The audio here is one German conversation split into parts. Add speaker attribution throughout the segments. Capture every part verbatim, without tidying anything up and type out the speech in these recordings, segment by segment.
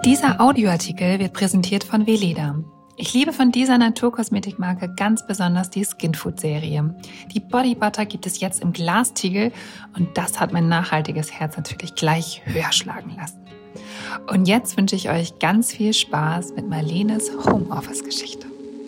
Speaker 1: Dieser Audioartikel wird präsentiert von Weleda. Ich liebe von dieser Naturkosmetikmarke ganz besonders die Skinfood-Serie. Die Body Butter gibt es jetzt im Glastiegel und das hat mein nachhaltiges Herz natürlich gleich höher schlagen lassen. Und jetzt wünsche ich euch ganz viel Spaß mit Marlenes Homeoffice-Geschichte.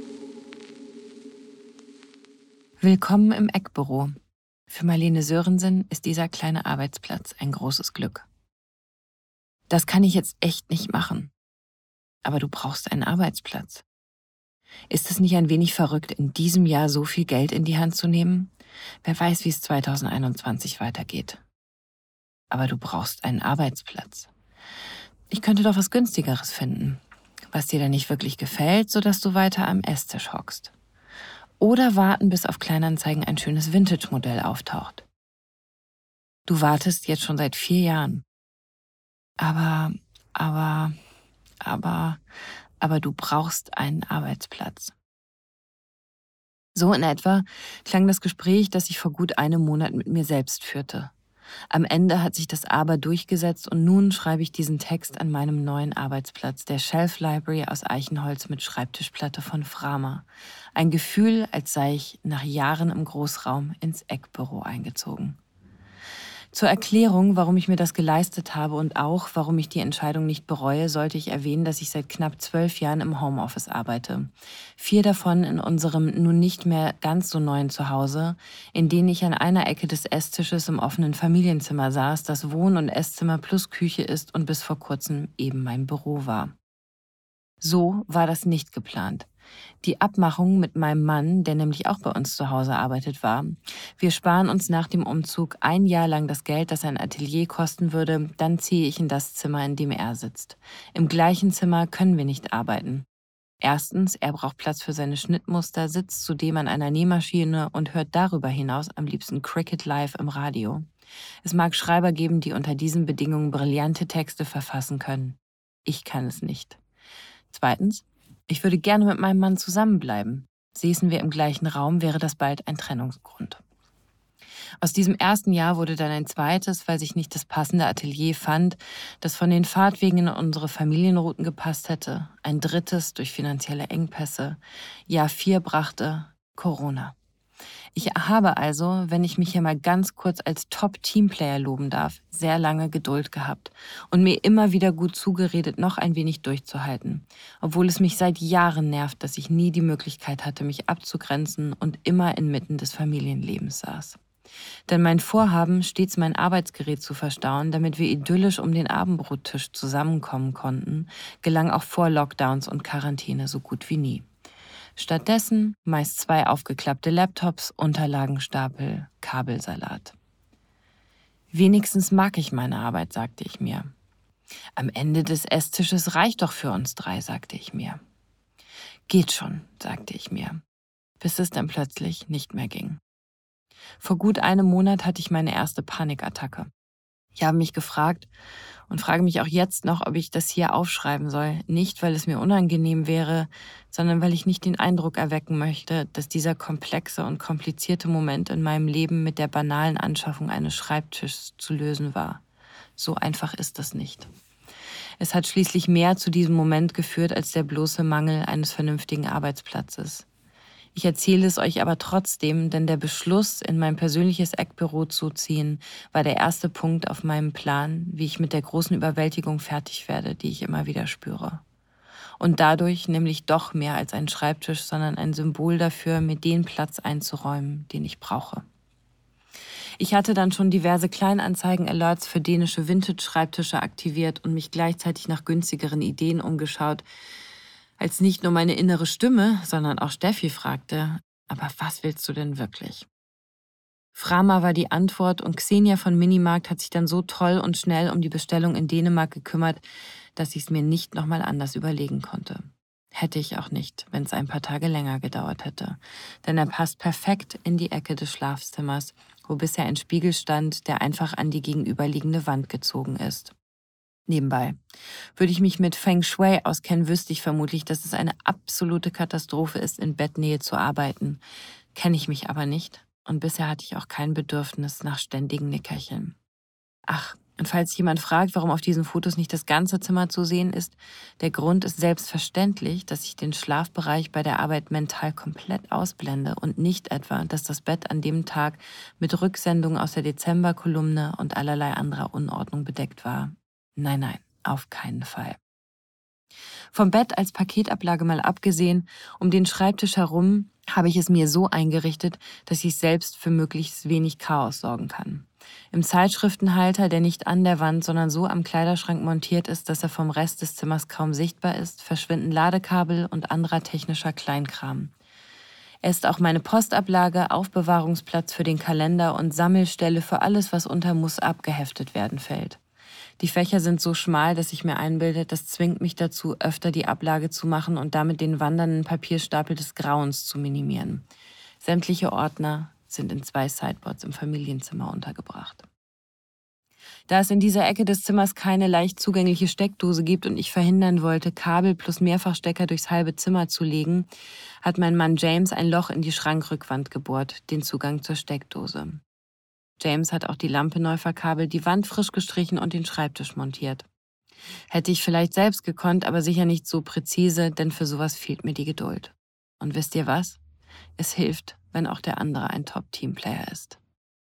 Speaker 2: Willkommen im Eckbüro. Für Marlene Sörensen ist dieser kleine Arbeitsplatz ein großes Glück. Das kann ich jetzt echt nicht machen. Aber du brauchst einen Arbeitsplatz. Ist es nicht ein wenig verrückt, in diesem Jahr so viel Geld in die Hand zu nehmen? Wer weiß, wie es zwanzig einundzwanzig weitergeht. Aber du brauchst einen Arbeitsplatz. Ich könnte doch was Günstigeres finden, was dir dann nicht wirklich gefällt, sodass du weiter am Esstisch hockst. Oder warten, bis auf Kleinanzeigen ein schönes Vintage-Modell auftaucht. Du wartest jetzt schon seit vier Jahren. Aber, aber, aber, aber du brauchst einen Arbeitsplatz. So in etwa klang das Gespräch, das ich vor gut einem Monat mit mir selbst führte. Am Ende hat sich das Aber durchgesetzt und nun schreibe ich diesen Text an meinem neuen Arbeitsplatz, der Shelf Library aus Eichenholz mit Schreibtischplatte von Frama. Ein Gefühl, als sei ich nach Jahren im Großraum ins Eckbüro eingezogen. Zur Erklärung, warum ich mir das geleistet habe und auch, warum ich die Entscheidung nicht bereue, sollte ich erwähnen, dass ich seit knapp zwölf Jahren im Homeoffice arbeite. Vier davon in unserem nun nicht mehr ganz so neuen Zuhause, in denen ich an einer Ecke des Esstisches im offenen Familienzimmer saß, das Wohn- und Esszimmer plus Küche ist und bis vor kurzem eben mein Büro war. So war das nicht geplant. Die Abmachung mit meinem Mann, der nämlich auch bei uns zu Hause arbeitet, war: Wir sparen uns nach dem Umzug ein Jahr lang das Geld, das ein Atelier kosten würde, dann ziehe ich in das Zimmer, in dem er sitzt. Im gleichen Zimmer können wir nicht arbeiten. Erstens, er braucht Platz für seine Schnittmuster, sitzt zudem an einer Nähmaschine und hört darüber hinaus am liebsten Cricket live im Radio. Es mag Schreiber geben, die unter diesen Bedingungen brillante Texte verfassen können. Ich kann es nicht. Zweitens, ich würde gerne mit meinem Mann zusammenbleiben. Säßen wir im gleichen Raum, wäre das bald ein Trennungsgrund. Aus diesem ersten Jahr wurde dann ein zweites, weil sich nicht das passende Atelier fand, das von den Fahrtwegen in unsere Familienrouten gepasst hätte. Ein drittes durch finanzielle Engpässe. Jahr vier brachte Corona. Ich habe also, wenn ich mich hier mal ganz kurz als Top-Teamplayer loben darf, sehr lange Geduld gehabt und mir immer wieder gut zugeredet, noch ein wenig durchzuhalten, obwohl es mich seit Jahren nervt, dass ich nie die Möglichkeit hatte, mich abzugrenzen und immer inmitten des Familienlebens saß. Denn mein Vorhaben, stets mein Arbeitsgerät zu verstauen, damit wir idyllisch um den Abendbrottisch zusammenkommen konnten, gelang auch vor Lockdowns und Quarantäne so gut wie nie. Stattdessen meist zwei aufgeklappte Laptops, Unterlagenstapel, Kabelsalat. Wenigstens mag ich meine Arbeit, sagte ich mir. Am Ende des Esstisches reicht doch für uns drei, sagte ich mir. Geht schon, sagte ich mir, bis es dann plötzlich nicht mehr ging. Vor gut einem Monat hatte ich meine erste Panikattacke. Ich habe mich gefragt und frage mich auch jetzt noch, ob ich das hier aufschreiben soll. Nicht, weil es mir unangenehm wäre, sondern weil ich nicht den Eindruck erwecken möchte, dass dieser komplexe und komplizierte Moment in meinem Leben mit der banalen Anschaffung eines Schreibtischs zu lösen war. So einfach ist das nicht. Es hat schließlich mehr zu diesem Moment geführt als der bloße Mangel eines vernünftigen Arbeitsplatzes. Ich erzähle es euch aber trotzdem, denn der Beschluss, in mein persönliches Eckbüro zu ziehen, war der erste Punkt auf meinem Plan, wie ich mit der großen Überwältigung fertig werde, die ich immer wieder spüre. Und dadurch nämlich doch mehr als ein Schreibtisch, sondern ein Symbol dafür, mir den Platz einzuräumen, den ich brauche. Ich hatte dann schon diverse Kleinanzeigen-Alerts für dänische Vintage-Schreibtische aktiviert und mich gleichzeitig nach günstigeren Ideen umgeschaut, als nicht nur meine innere Stimme, sondern auch Steffi fragte: Aber was willst du denn wirklich? Frama war die Antwort und Xenia von Minimarkt hat sich dann so toll und schnell um die Bestellung in Dänemark gekümmert, dass ich es mir nicht nochmal anders überlegen konnte. Hätte ich auch nicht, wenn es ein paar Tage länger gedauert hätte. Denn er passt perfekt in die Ecke des Schlafzimmers, wo bisher ein Spiegel stand, der einfach an die gegenüberliegende Wand gezogen ist. Nebenbei. Würde ich mich mit Feng Shui auskennen, wüsste ich vermutlich, dass es eine absolute Katastrophe ist, in Bettnähe zu arbeiten. Kenne ich mich aber nicht und bisher hatte ich auch kein Bedürfnis nach ständigen Nickerchen. Ach, Und falls jemand fragt, warum auf diesen Fotos nicht das ganze Zimmer zu sehen ist, der Grund ist selbstverständlich, dass ich den Schlafbereich bei der Arbeit mental komplett ausblende und nicht etwa, dass das Bett an dem Tag mit Rücksendungen aus der Dezemberkolumne und allerlei anderer Unordnung bedeckt war. Nein, nein, auf keinen Fall. Vom Bett als Paketablage mal abgesehen, um den Schreibtisch herum habe ich es mir so eingerichtet, dass ich selbst für möglichst wenig Chaos sorgen kann. Im Zeitschriftenhalter, der nicht an der Wand, sondern so am Kleiderschrank montiert ist, dass er vom Rest des Zimmers kaum sichtbar ist, verschwinden Ladekabel und anderer technischer Kleinkram. Er ist auch meine Postablage, Aufbewahrungsplatz für den Kalender und Sammelstelle für alles, was unter muss abgeheftet werden fällt. Die Fächer sind so schmal, dass ich mir einbilde, das zwingt mich dazu, öfter die Ablage zu machen und damit den wandernden Papierstapel des Grauens zu minimieren. Sämtliche Ordner sind in zwei Sideboards im Familienzimmer untergebracht. Da es in dieser Ecke des Zimmers keine leicht zugängliche Steckdose gibt und ich verhindern wollte, Kabel plus Mehrfachstecker durchs halbe Zimmer zu legen, hat mein Mann James ein Loch in die Schrankrückwand gebohrt, den Zugang zur Steckdose. James hat auch die Lampe neu verkabelt, die Wand frisch gestrichen und den Schreibtisch montiert. Hätte ich vielleicht selbst gekonnt, aber sicher nicht so präzise, denn für sowas fehlt mir die Geduld. Und wisst ihr was? Es hilft, wenn auch der andere ein Top-Teamplayer ist.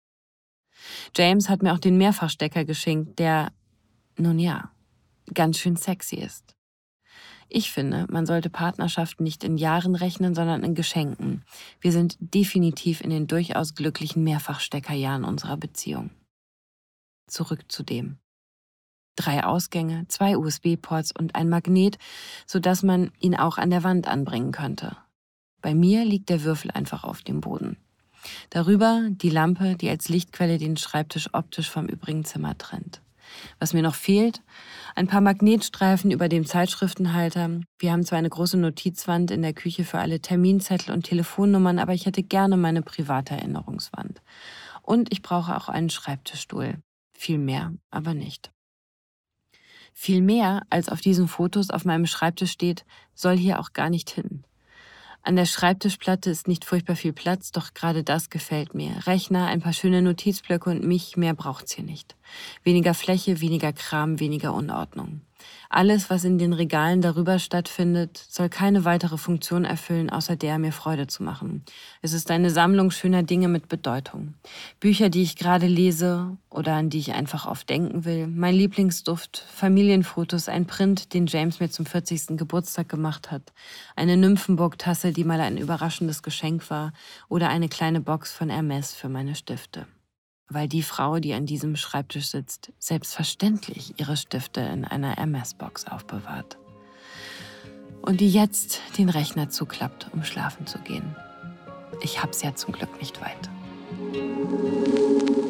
Speaker 2: James hat mir auch den Mehrfachstecker geschenkt, der, nun ja, ganz schön sexy ist. Ich finde, man sollte Partnerschaften nicht in Jahren rechnen, sondern in Geschenken. Wir sind definitiv in den durchaus glücklichen Mehrfachsteckerjahren unserer Beziehung. Zurück zu dem. Drei Ausgänge, zwei U S B-Ports und ein Magnet, sodass man ihn auch an der Wand anbringen könnte. Bei mir liegt der Würfel einfach auf dem Boden. Darüber die Lampe, die als Lichtquelle den Schreibtisch optisch vom übrigen Zimmer trennt. Was mir noch fehlt, ein paar Magnetstreifen über dem Zeitschriftenhalter. Wir haben zwar eine große Notizwand in der Küche für alle Terminzettel und Telefonnummern, aber ich hätte gerne meine private Erinnerungswand. Und ich brauche auch einen Schreibtischstuhl. Viel mehr, aber nicht. Viel mehr, als auf diesen Fotos auf meinem Schreibtisch steht, soll hier auch gar nicht hin. An der Schreibtischplatte ist nicht furchtbar viel Platz, doch gerade das gefällt mir. Rechner, ein paar schöne Notizblöcke und mich, mehr braucht's hier nicht. Weniger Fläche, weniger Kram, weniger Unordnung. Alles, was in den Regalen darüber stattfindet, soll keine weitere Funktion erfüllen, außer der, mir Freude zu machen. Es ist eine Sammlung schöner Dinge mit Bedeutung. Bücher, die ich gerade lese oder an die ich einfach oft denken will. Mein Lieblingsduft, Familienfotos, ein Print, den James mir zum vierzigsten Geburtstag gemacht hat. Eine Nymphenburg-Tasse, die mal ein überraschendes Geschenk war. Oder eine kleine Box von Hermes für meine Stifte. Weil die Frau, die an diesem Schreibtisch sitzt, selbstverständlich ihre Stifte in einer Hermes-Box aufbewahrt. Und die jetzt den Rechner zuklappt, um schlafen zu gehen. Ich hab's ja zum Glück nicht weit.